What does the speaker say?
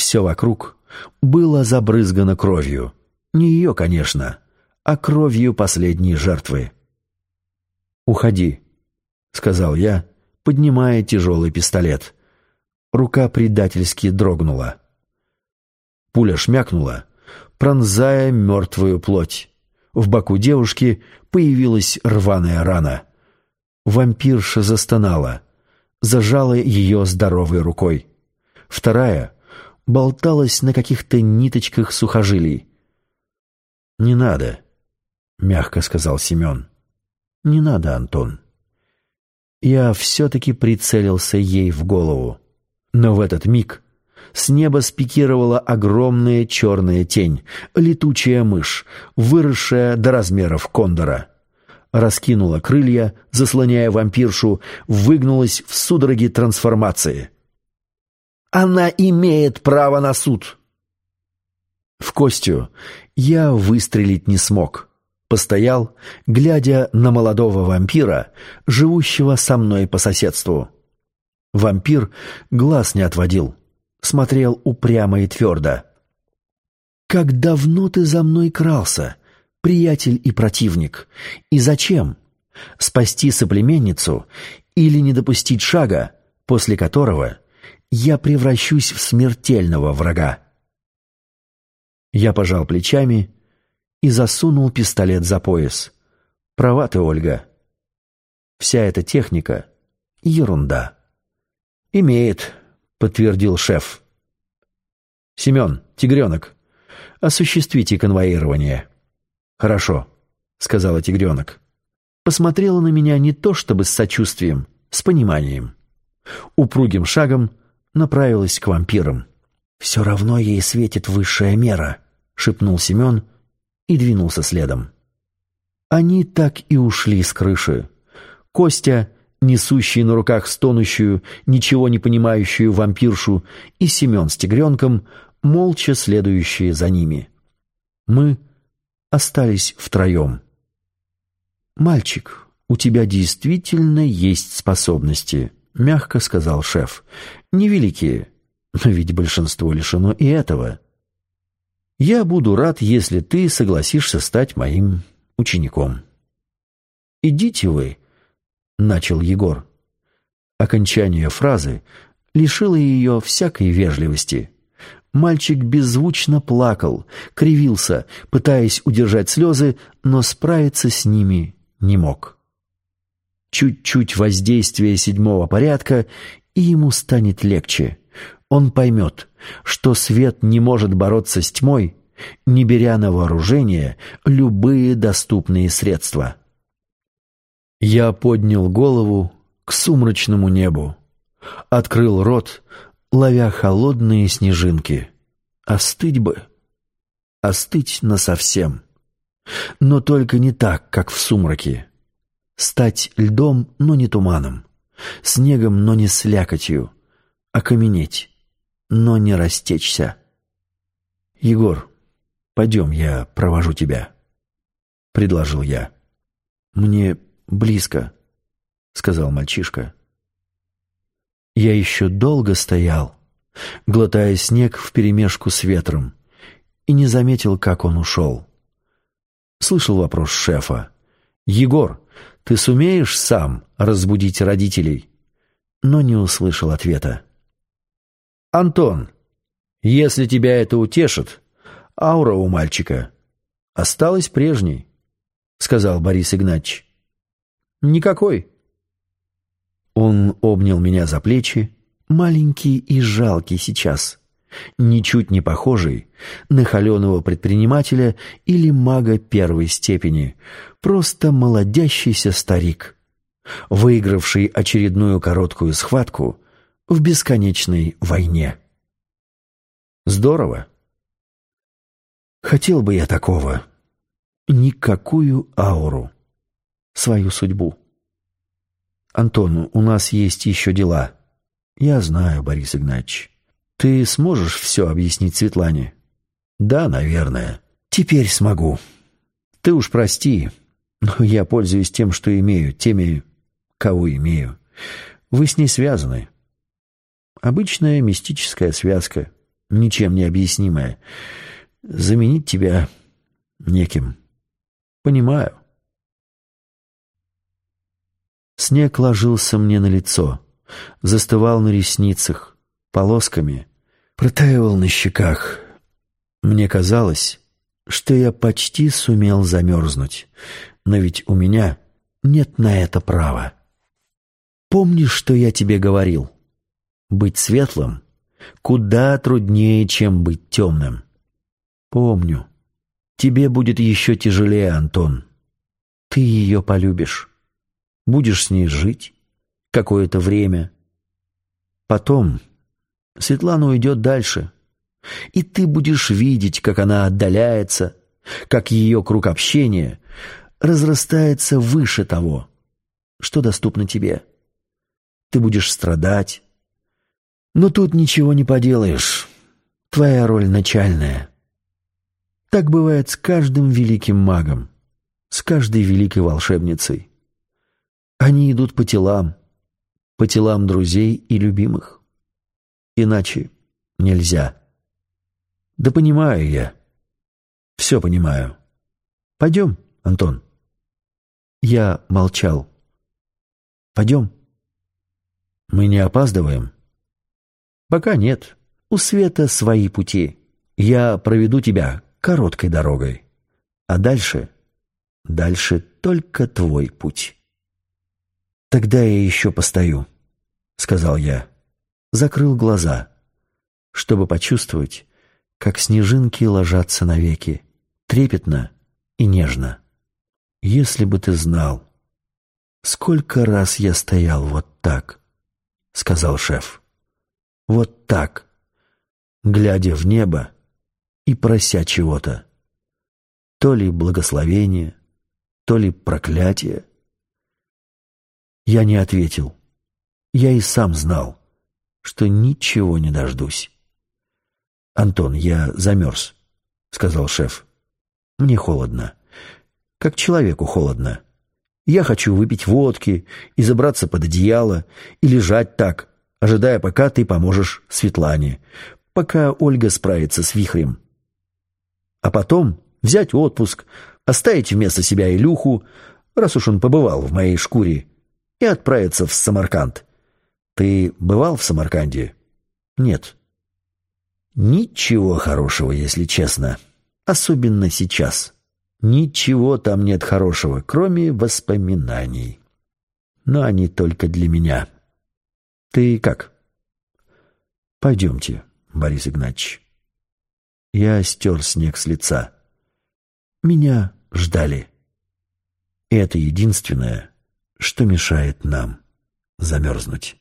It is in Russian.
Все вокруг было забрызгано кровью. Не ее, конечно, а кровью последней жертвы. «Уходи», — сказал я, поднимая тяжелый пистолет. Рука предательски дрогнула. Пуля шмякнула, пронзая мертвую плоть. В боку девушки появилась рваная рана. Вампирша застонала, зажала ее здоровой рукой. Вторая болталась на каких-то ниточках сухожилий. «Не надо», — мягко сказал Семен. «Не надо, Антон». Я все-таки прицелился ей в голову. Но в этот миг с неба спикировала огромная черная тень, летучая мышь, выросшая до размеров кондора. Раскинула крылья, заслоняя вампиршу, выгнулась в судороге трансформации. «Она имеет право на суд!» В Костю я выстрелить не смог. Постоял, глядя на молодого вампира, живущего со мной по соседству. Вампир глаз не отводил, смотрел упрямо и твердо. «Как давно ты за мной крался, приятель и противник? И зачем? Спасти соплеменницу или не допустить шага, после которого я превращусь в смертельного врага?» Я пожал плечами и засунул пистолет за пояс. «Права ты, Ольга. Вся эта техника — ерунда». «Имеет», — подтвердил шеф. «Семен, тигренок, осуществите конвоирование». «Хорошо», — сказала тигренок. Посмотрела на меня не то чтобы с сочувствием, с пониманием. Упругим шагом направилась к вампирам. «Все равно ей светит высшая мера», — шепнул Семен и двинулся следом. Они так и ушли с крыши. Костя, несущий на руках стонущую, ничего не понимающую вампиршу, и Семен с тигренком, молча следующие за ними. Мы остались втроем. «Мальчик, у тебя действительно есть способности», — мягко сказал шеф. «Невеликие, но ведь большинство лишено и этого. Я буду рад, если ты согласишься стать моим учеником». «Идите вы», — начал Егор. Окончание фразы лишило ее всякой вежливости. Мальчик беззвучно плакал, кривился, пытаясь удержать слезы, но справиться с ними не мог. Чуть-чуть воздействия 7-го порядка, и ему станет легче. Он поймет, что свет не может бороться с тьмой, не беря на вооружение любые доступные средства. Я поднял голову к сумрачному небу, открыл рот, ловя холодные снежинки. Остыть бы, остыть насовсем. Но только не так, как в сумраке. Стать льдом, но не туманом, снегом, но не слякотью, окаменеть, но не растечься. «Егор, пойдем, я провожу тебя», — предложил я. «Мне близко», — сказал мальчишка. Я еще долго стоял, глотая снег вперемешку с ветром, и не заметил, как он ушел. Слышал вопрос шефа. «Егор, ты сумеешь сам разбудить родителей?» Но не услышал ответа. «Антон, если тебя это утешит, аура у мальчика осталась прежней», — сказал Борис Игнатьевич. «Никакой». Он обнял меня за плечи, маленький и жалкий сейчас, ничуть не похожий на холеного предпринимателя или мага первой степени, просто молодящийся старик, выигравший очередную короткую схватку в бесконечной войне. Здорово. Хотел бы я такого. Никакую ауру. Свою судьбу. «Антон, у нас есть еще дела». «Я знаю, Борис Игнатьевич. Ты сможешь все объяснить Светлане?» «Да, наверное. Теперь смогу. Ты уж прости, но я пользуюсь тем, что имею, теми, кого имею. Вы с ней связаны. Обычная мистическая связка. ничем не объяснимое. Заменить тебя неким. Понимаю. Снег ложился мне на лицо, застывал на ресницах, полосками, протаивал на щеках. Мне казалось, что я почти сумел замерзнуть, но ведь у меня нет на это права. Помнишь, что я тебе говорил? Быть светлым куда труднее, чем быть темным. Помню. Тебе будет еще тяжелее, Антон. Ты ее полюбишь. Будешь с ней жить какое-то время. Потом Светлана уйдет дальше, и ты будешь видеть, как она отдаляется, как ее круг общения разрастается выше того, что доступно тебе. Ты будешь страдать, но тут ничего не поделаешь. Твоя роль начальная. Так бывает с каждым великим магом, с каждой великой волшебницей. Они идут по телам друзей и любимых. Иначе нельзя. Да понимаю я. Все понимаю. Пойдем, Антон. Я молчал. Пойдем. Мы не опаздываем? Пока нет. У света свои пути. Я проведу тебя короткой дорогой. А дальше только твой путь. «Тогда я еще постою», — сказал я. Закрыл глаза, чтобы почувствовать, как снежинки ложатся навеки, трепетно и нежно. «Если бы ты знал, сколько раз я стоял вот так», — сказал шеф. «Вот так, глядя в небо и прося чего-то. То ли благословение, то ли проклятие». Я не ответил. Я и сам знал, что ничего не дождусь. «Антон, я замерз», — сказал шеф. «Мне холодно. Как человеку холодно. Я хочу выпить водки и забраться под одеяло и лежать так, ожидая, пока ты поможешь Светлане, пока Ольга справится с вихрем. А потом взять отпуск, оставить вместо себя Илюху, раз уж он побывал в моей шкуре, и отправиться в Самарканд. Ты бывал в Самарканде? Нет. Ничего хорошего, если честно. Особенно сейчас. Ничего там нет хорошего, кроме воспоминаний. Но они только для меня. Ты как? Пойдемте, Борис Игнатьевич. Я стер снег с лица. Меня ждали. И это единственное, что мешает нам замерзнуть.